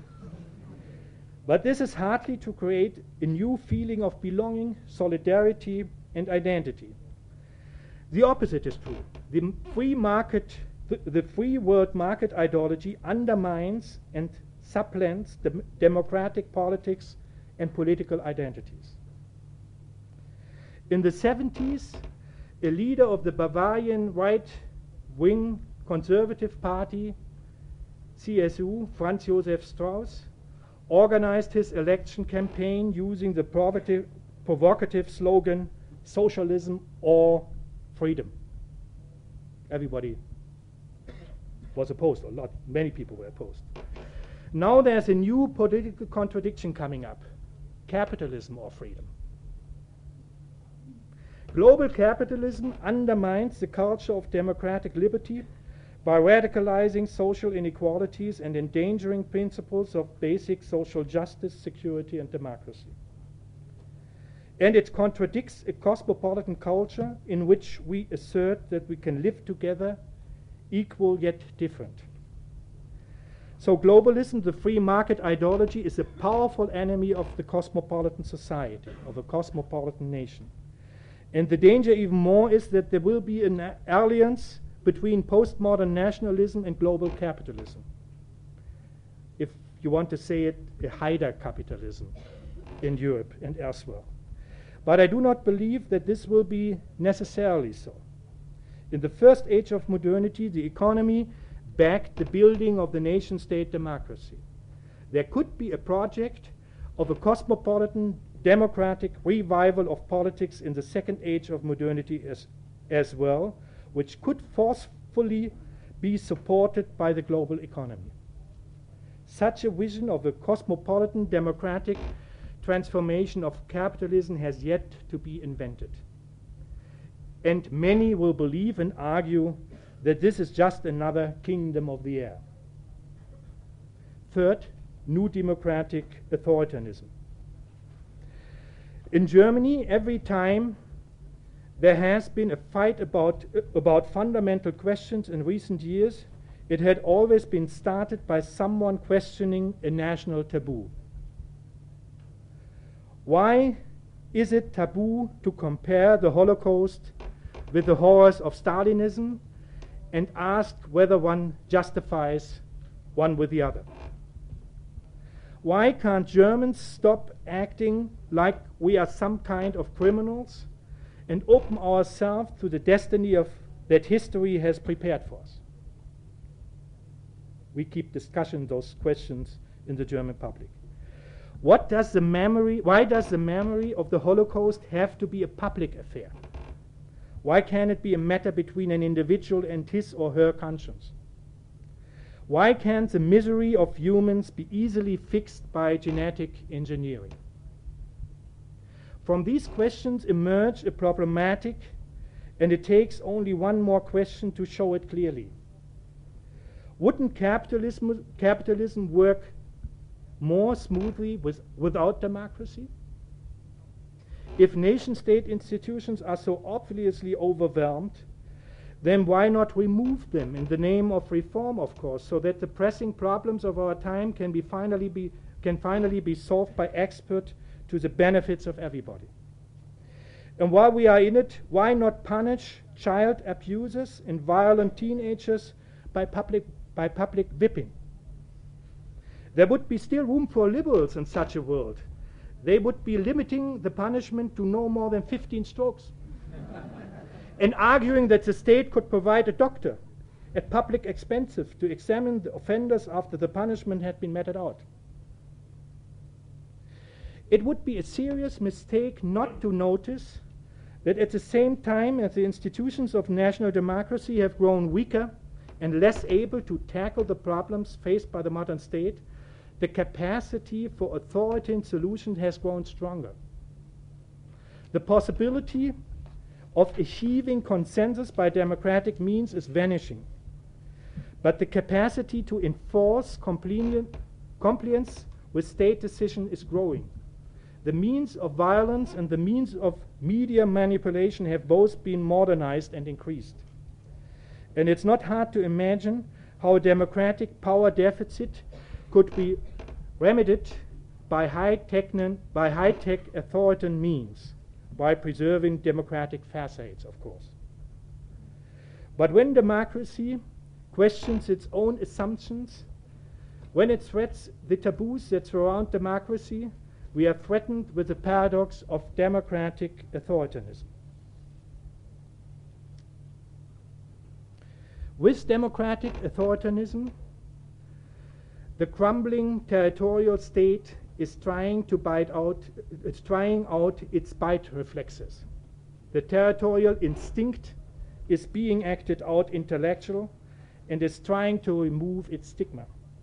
But this is hardly to create a new feeling of belonging, solidarity, and identity. The opposite is true. The free world market ideology undermines and supplants democratic politics and political identities. In the 70s, a leader of the Bavarian right-wing conservative party, CSU, Franz Josef Strauss, organized his election campaign using the provocative slogan, socialism or freedom. Everybody was opposed, many people were opposed. Now there's a new political contradiction coming up, capitalism or freedom. Global capitalism undermines the culture of democratic liberty by radicalizing social inequalities and endangering principles of basic social justice, security, and democracy. And it contradicts a cosmopolitan culture in which we assert that we can live together, equal yet different. So globalism, the free market ideology, is a powerful enemy of the cosmopolitan society, of a cosmopolitan nation. And the danger even more is that there will be an alliance between postmodern nationalism and global capitalism. If you want to say it, a Haider capitalism in Europe and elsewhere. But I do not believe that this will be necessarily so. In the first age of modernity, the economy backed the building of the nation-state democracy. There could be a project of a cosmopolitan democratic revival of politics in the second age of modernity as well, which could forcefully be supported by the global economy. Such a vision of a cosmopolitan democratic transformation of capitalism has yet to be invented. And many will believe and argue that this is just another kingdom of the air. Third, new democratic authoritarianism. In Germany, every time there has been a fight about fundamental questions in recent years, it had always been started by someone questioning a national taboo. Why is it taboo to compare the Holocaust with the horrors of Stalinism and ask whether one justifies one with the other? Why can't Germans stop acting like we are some kind of criminals and open ourselves to the destiny that history has prepared for us? We keep discussing those questions in the German public. Why does the memory of the Holocaust have to be a public affair? Why can't it be a matter between an individual and his or her conscience? Why can't the misery of humans be easily fixed by genetic engineering? From these questions emerge a problematic, and it takes only one more question to show it clearly. Wouldn't capitalism work more smoothly without democracy? If nation-state institutions are so obviously overwhelmed, then why not remove them in the name of reform, of course, so that the pressing problems of our time can finally be solved by expert to the benefits of everybody? And while we are in it, why not punish child abusers and violent teenagers by public whipping? There would be still room for liberals in such a world. They would be limiting the punishment to no more than 15 strokes and arguing that the state could provide a doctor at public expense to examine the offenders after the punishment had been meted out. It would be a serious mistake not to notice that at the same time as the institutions of national democracy have grown weaker and less able to tackle the problems faced by the modern state, the capacity for authoritarian solutions has grown stronger. The possibility of achieving consensus by democratic means is vanishing, but the capacity to enforce compliance with state decision is growing. the means of violence and the means of media manipulation have both been modernized and increased. And it's not hard to imagine how a democratic power deficit could be remedied by high-tech authoritarian means, by preserving democratic facades, of course. But when democracy questions its own assumptions, when it threats the taboos that surround democracy, we are threatened with the paradox of democratic authoritarianism. With democratic authoritarianism, the crumbling territorial state is trying out its bite reflexes. The territorial instinct is being acted out intellectual and is trying to remove its stigma.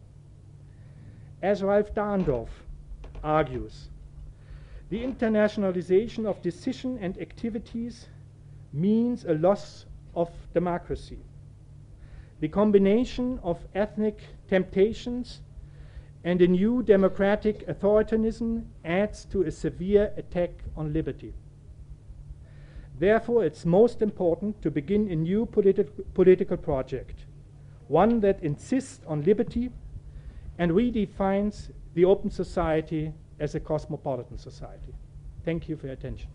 As Ralph Dahrendorf argues, the internationalization of decision and activities means a loss of democracy. The combination of ethnic temptations and a new democratic authoritarianism adds to a severe attack on liberty. Therefore, it's most important to begin a new political project, one that insists on liberty and redefines the open society as a cosmopolitan society. Thank you for your attention.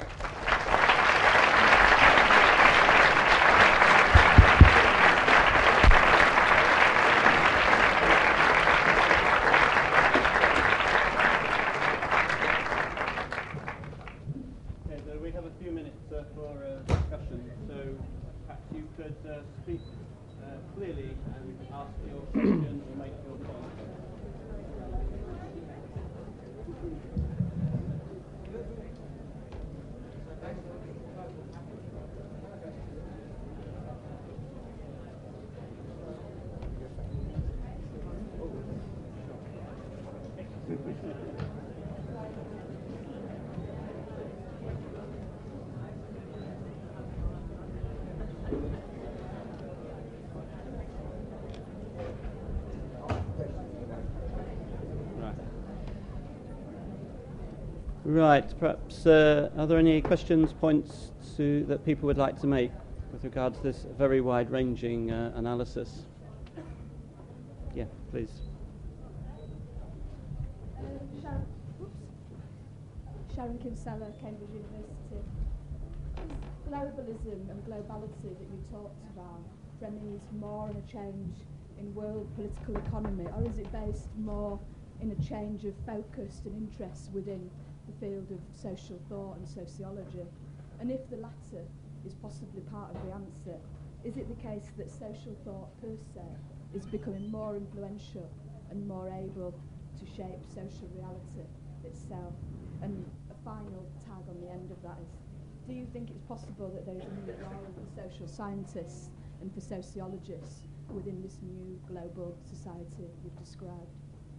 Okay, so we have a few minutes for discussion, so perhaps you could speak clearly and ask your question or make your point. Right, perhaps are there any questions, points that people would like to make with regard to this very wide-ranging analysis? Yeah, please. Sharon Kinsella, Cambridge University. Is globalism and globality that you talked about premise more on a change in world political economy, or is it based more in a change of focus and interest within the field of social thought and sociology? And if the latter is possibly part of the answer, is it the case that social thought per se is becoming more influential and more able to shape social reality itself? And a final tag on the end of that is, do you think it's possible that there is a new role for social scientists and for sociologists within this new global society you've described?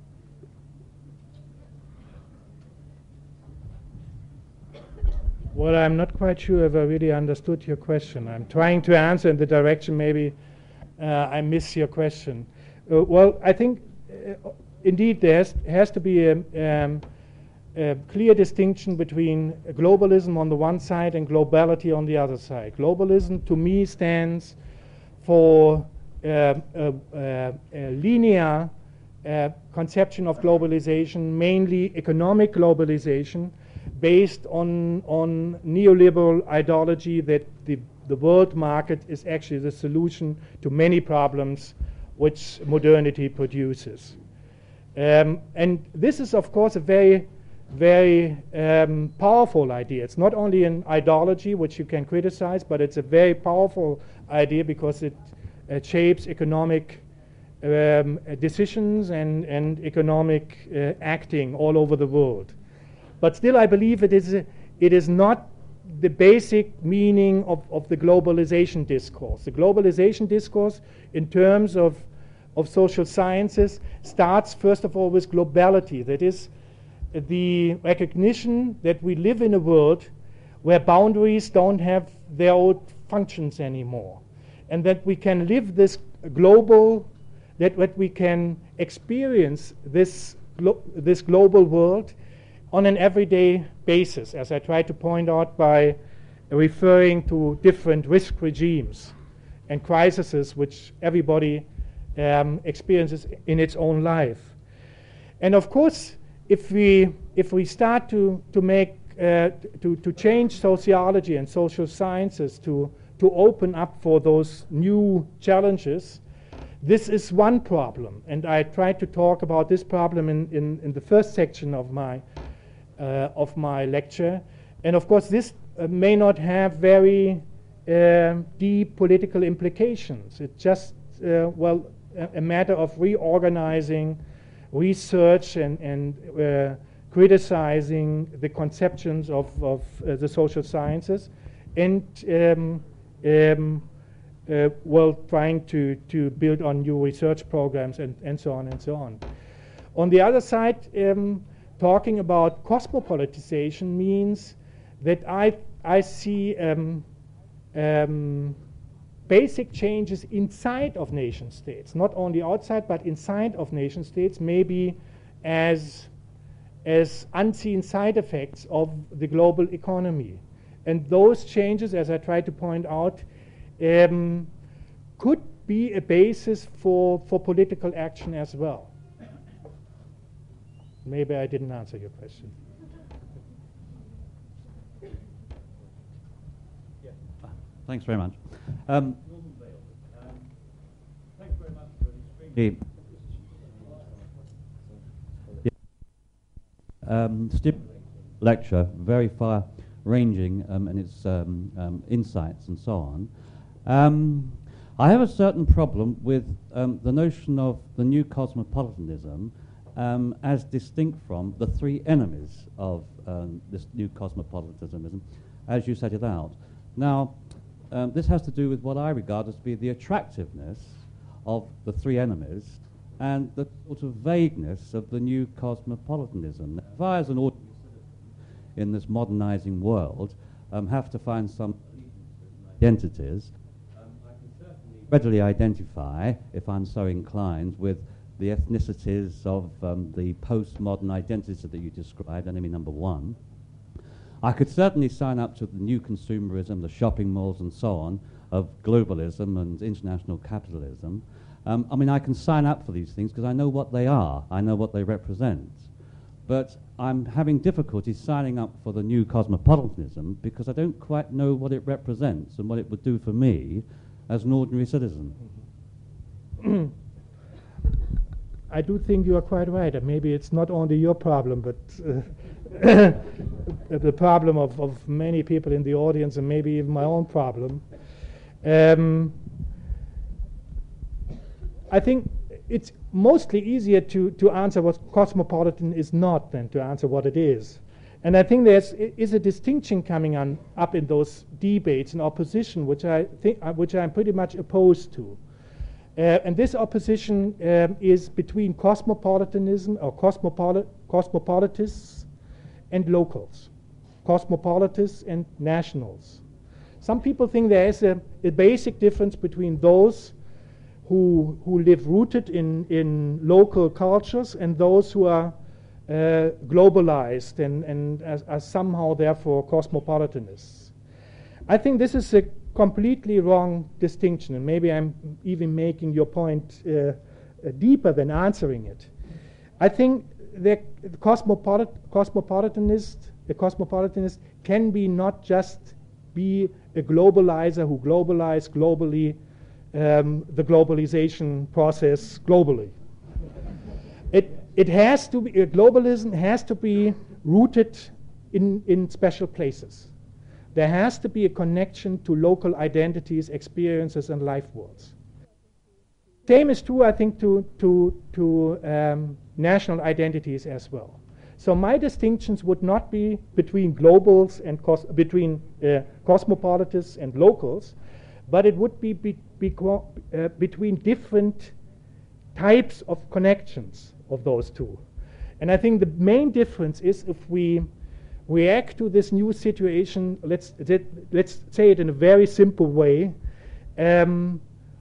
Well, I'm not quite sure if I really understood your question. I'm trying to answer in the direction maybe I miss your question. Well, I think indeed there has to be a clear distinction between globalism on the one side and globality on the other side. Globalism to me stands for a linear conception of globalization, mainly economic globalization, based on neoliberal ideology that the world market is actually the solution to many problems which modernity produces. And this is, of course, a very, very powerful idea. It's not only an ideology which you can criticize, but it's a very powerful idea because it shapes economic decisions and economic acting all over the world. But still, I believe it is not the basic meaning of the globalization discourse. The globalization discourse, in terms of social sciences, starts first of all with globality. That is, the recognition that we live in a world where boundaries don't have their own functions anymore, and that we can live this global, that we can experience this global world on an everyday basis, as I tried to point out by referring to different risk regimes and crises which everybody experiences in its own life. And of course, if we start to change sociology and social sciences to open up for those new challenges, this is one problem. And I tried to talk about this problem in the first section of my lecture. And of course, this may not have very deep political implications. It's just, a matter of reorganizing research and criticizing the conceptions of the social sciences and trying to build on new research programs and so on and so on. On the other side, talking about cosmopolitization means that I see basic changes inside of nation states, not only outside but inside of nation states, maybe as unseen side effects of the global economy. And those changes, as I tried to point out, could be a basis for political action as well. Maybe I didn't answer your question. Thanks very much. Thanks very much for an extremely lecture, very far-ranging in its insights and so on. I have a certain problem with the notion of the new cosmopolitanism as distinct from the three enemies of this new cosmopolitanism, as you set it out. Now, this has to do with what I regard as to be the attractiveness of the three enemies and the sort of vagueness of the new cosmopolitanism. If I, as an ordinary citizen in this modernizing world, have to find some identities, I can certainly readily identify, if I'm so inclined, with the ethnicities of the postmodern identity that you described, enemy number one. I could certainly sign up to the new consumerism, the shopping malls and so on, of globalism and international capitalism. I mean, I can sign up for these things because I know what they are, I know what they represent. But I'm having difficulty signing up for the new cosmopolitanism because I don't quite know what it represents and what it would do for me as an ordinary citizen. I do think you are quite right. Maybe it's not only your problem, but the problem of many people in the audience, and maybe even my own problem. I think it's mostly easier to answer what cosmopolitan is not than to answer what it is. And I think there is a distinction coming up in those debates in opposition, which I'm pretty much opposed to. And this opposition is between cosmopolitanism or cosmopolitists and locals, cosmopolitists and nationals. Some people think there is a basic difference between those who live rooted in local cultures and those who are globalized and are somehow therefore cosmopolitanists. I think this is a completely wrong distinction, and maybe I'm even making your point deeper than answering it. I think the cosmopolitanist can be not just be a globalizer who globalizes globally the globalization process globally. It has to be, globalism has to be rooted in special places. There has to be a connection to local identities, experiences, and life worlds. Same is true, I think, to national identities as well. So my distinctions would not be between globals and between cosmopolitans and locals, but it would be between different types of connections of those two. And I think the main difference is if we react to this new situation, let's say it in a very simple way,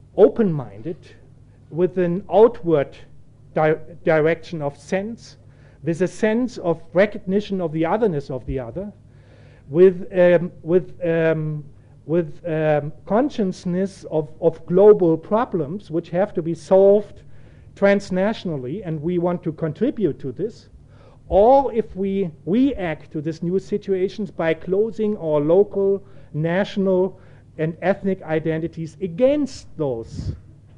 open-minded, with an outward direction of sense, with a sense of recognition of the otherness of the other, with consciousness of global problems which have to be solved transnationally, and we want to contribute to this, or if we react to these new situations by closing our local, national, and ethnic identities against those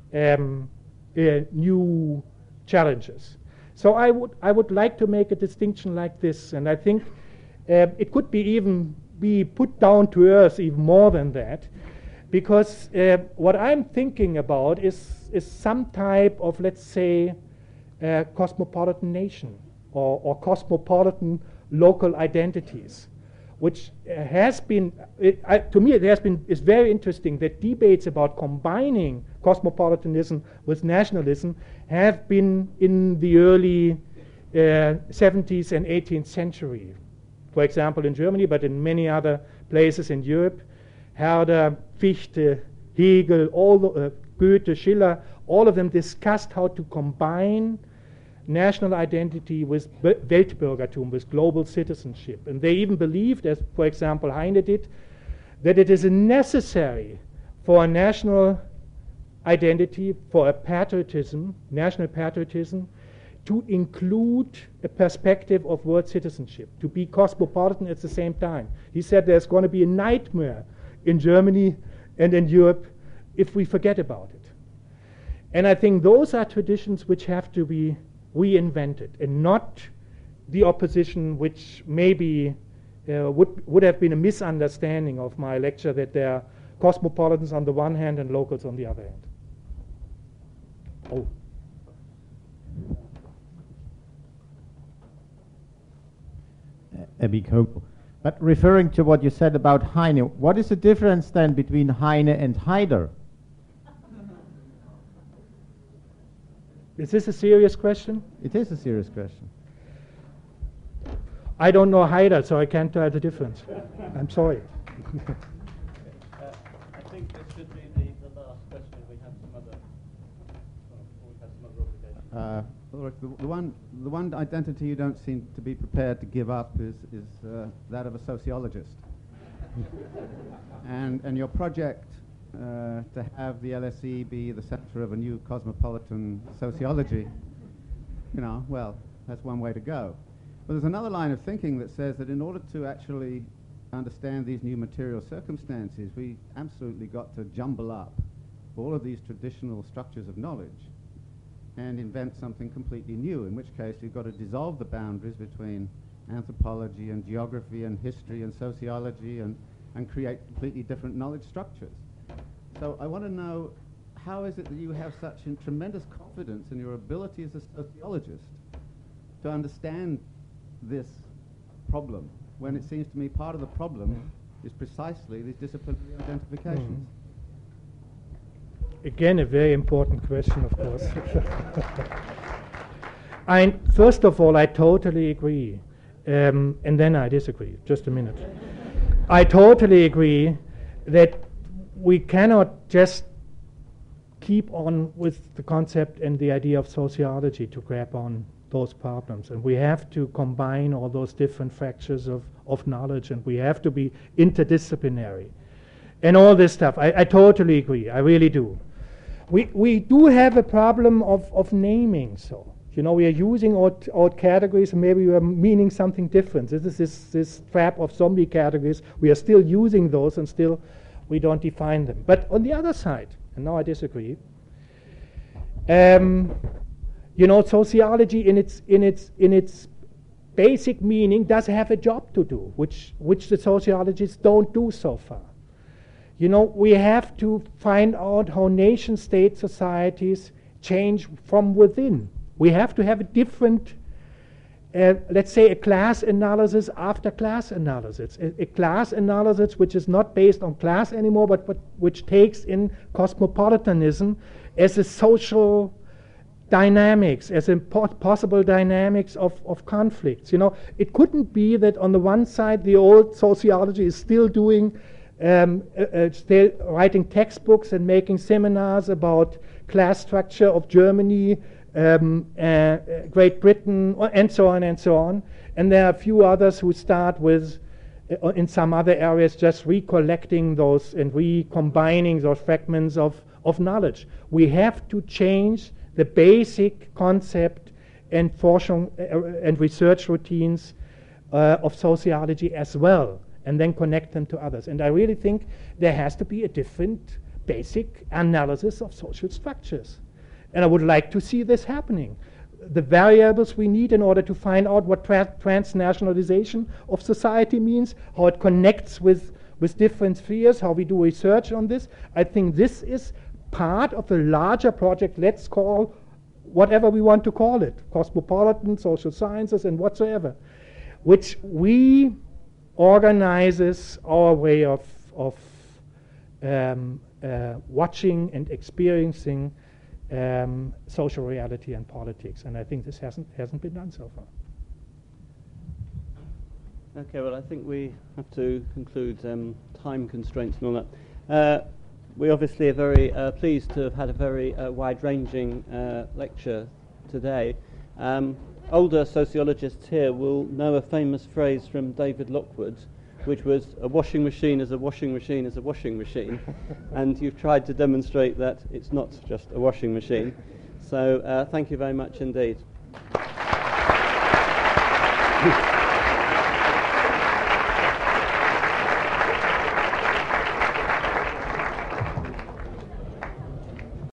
new challenges. So I would like to make a distinction like this, and I think it could be put down to earth even more than that, because what I'm thinking about is some type of, let's say, cosmopolitan nation or cosmopolitan local identities, which has been, to me, it's very interesting that debates about combining cosmopolitanism with nationalism have been in the early 17th and 18th century. For example, in Germany, but in many other places in Europe, Herder, Fichte, Hegel, Goethe, Schiller, all of them discussed how to combine national identity with Weltbürgertum, with global citizenship. And they even believed, as for example Heine did, that it is necessary for a national identity, for a patriotism, national patriotism, to include a perspective of world citizenship, to be cosmopolitan at the same time. He said there's going to be a nightmare in Germany and in Europe if we forget about it. And I think those are traditions which have to be reinvented, and not the opposition which maybe would have been a misunderstanding of my lecture, that there are cosmopolitans on the one hand and locals on the other hand. Oh. A big hope. But referring to what you said about Heine, what is the difference then between Heine and Haider? Is this a serious question? It is a serious question. I don't know Haider, so I can't tell the difference. I'm sorry. I think this should be the last question. We have some other Ulrich, the one identity you don't seem to be prepared to give up is that of a sociologist. and your project to have the LSE be the center of a new cosmopolitan sociology, well, that's one way to go. But there's another line of thinking that says that in order to actually understand these new material circumstances, we absolutely got to jumble up all of these traditional structures of knowledge and invent something completely new, in which case you've got to dissolve the boundaries between anthropology and geography and history and sociology and create completely different knowledge structures. So I want to know, how is it that you have such tremendous confidence in your ability as a sociologist to understand this problem, when it seems to me part of the problem is precisely these disciplinary identifications? Again, a very important question, of course. First of all, I totally agree, and then I disagree. Just a minute. I totally agree that we cannot just keep on with the concept and the idea of sociology to grab on those problems, and we have to combine all those different fractures of knowledge, and we have to be interdisciplinary and all this stuff. I totally agree. I really do. We do have a problem of naming, so we are using old categories, and maybe we are meaning something different. This is this trap of zombie categories. We are still using those, and still we don't define them. But on the other side, and now I disagree, sociology in its basic meaning does have a job to do, which the sociologists don't do so far. We have to find out how nation-state societies change from within. We have to have a different, let's say, a class analysis after class analysis. A class analysis which is not based on class anymore, but which takes in cosmopolitanism as a social dynamics, as a possible dynamics of conflicts. It couldn't be that on the one side the old sociology is still doing still writing textbooks and making seminars about class structure of Germany Great Britain, and so on and so on. And there are a few others who start with, in some other areas, just recollecting those and recombining those fragments of knowledge. We have to change the basic concept and Forschung and research routines of sociology as well, and then connect them to others. And I really think there has to be a different basic analysis of social structures. And I would like to see this happening. The variables we need in order to find out what transnationalization of society means, how it connects with different spheres, how we do research on this. I think this is part of a larger project, let's call whatever we want to call it, cosmopolitan, social sciences, and whatsoever, which we organizes our way of watching and experiencing social reality and politics, and I think this hasn't been done so far. Okay, well, I think we have to conclude time constraints and all that. We obviously are very pleased to have had a very wide-ranging lecture today. Older sociologists here will know a famous phrase from David Lockwood, which was, a washing machine is a washing machine is a washing machine. And you've tried to demonstrate that it's not just a washing machine. So thank you very much indeed.